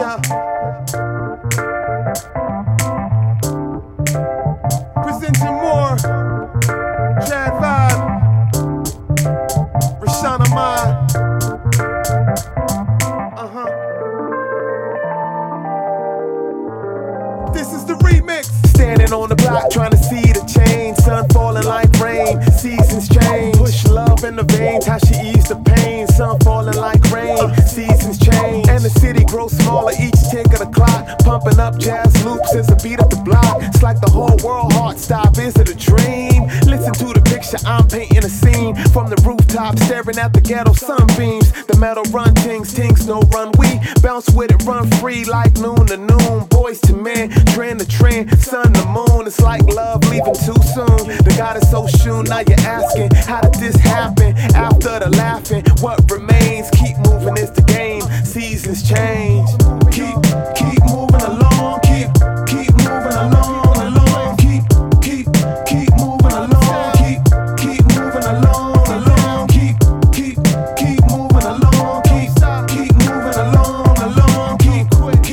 Yeah. Presenting more Chad Vibe, Rashawn Ahmad. This is the remix. Standing on the block trying to see the change. Sun falling like rain, seasons change. Push love in the veins, how she eased the pain. Sun falling like rain, seasons change. And the city grows smaller each tick of the clock. Pumping up jazz loops as the beat up the block. It's like the whole world heart stop, is it a dream? Listen to the picture, I'm painting a scene. From the rooftop, staring at the ghetto sunbeams. The metal run tings, no run. We bounce with it, run free like noon to noon. Boys to men, trend to trend, sun to moon. It's like love leaving too soon. The God is so soon, now you're asking, how did this happen? After the laughing, what remains? Keep moving, it's the game. Seasons change. Keep moving along. Keep moving along. Keep moving along. Keep moving along. Keep moving along. Keep moving along. Keep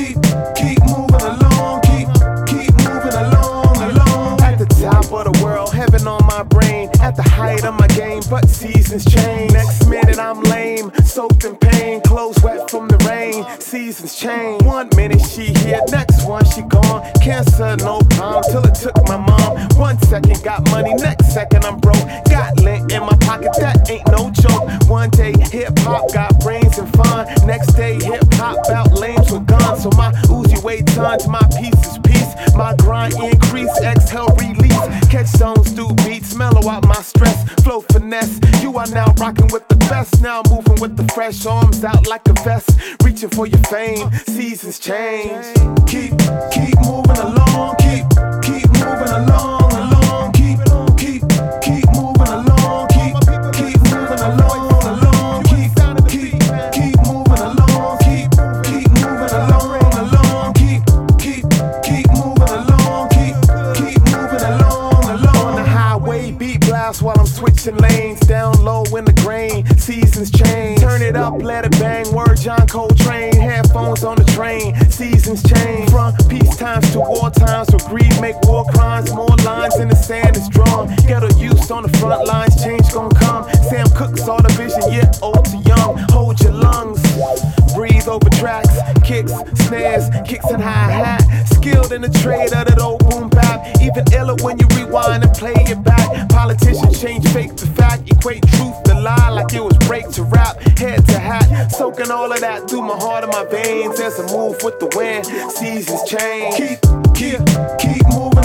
moving along. Keep moving along. At the top of the world, heaven on my brain. At the height of my game, but seasons change. Next minute I'm lame, soaked in pain, clothes wet from the rain. Seasons change. 1 minute she here, next one she gone. Cancer, no problem, till it took my mom. 1 second got money, next second I'm broke. Got lint in my pocket, that ain't no joke. One day hip hop got brains and fun. Next day hip hop out lames with guns. So my Uzi weight tons, my piece is peace. My grind increase, exhale release. Catch zones, do beats, mellow out my stress. Flow finesse, you are now rocking with the best. Now moving with the fresh arms out like a vest. Reaching for your fame, seasons change. Keep moving along. Keep moving along. Keep moving along. Keep moving along. Keep moving along. Keep moving along. Keep moving along. Keep moving along. On the highway, beat blast while I'm switching lanes. Down low in the grain, seasons change. Turn it up, let it bang. Word John Coltrane. Headphones on the train, seasons change. From peace times to war times, where greed make war crimes. More lines in the sand is drawn. Ghetto youth on the front lines, change gon' come. Sam Cooke saw the vision, yeah, old to young. Hold your lungs, breathe over tracks. Kicks, snares, kicks and hi-hat. Skilled in the trade of that old boom bap. Even iller when you rewind and play it back. Politicians change fake to fact, equate truth to lie like it was break to rap, head to hat. Soaking all of that through my heart and my veins. There's a move with the wind, seasons change. Keep moving.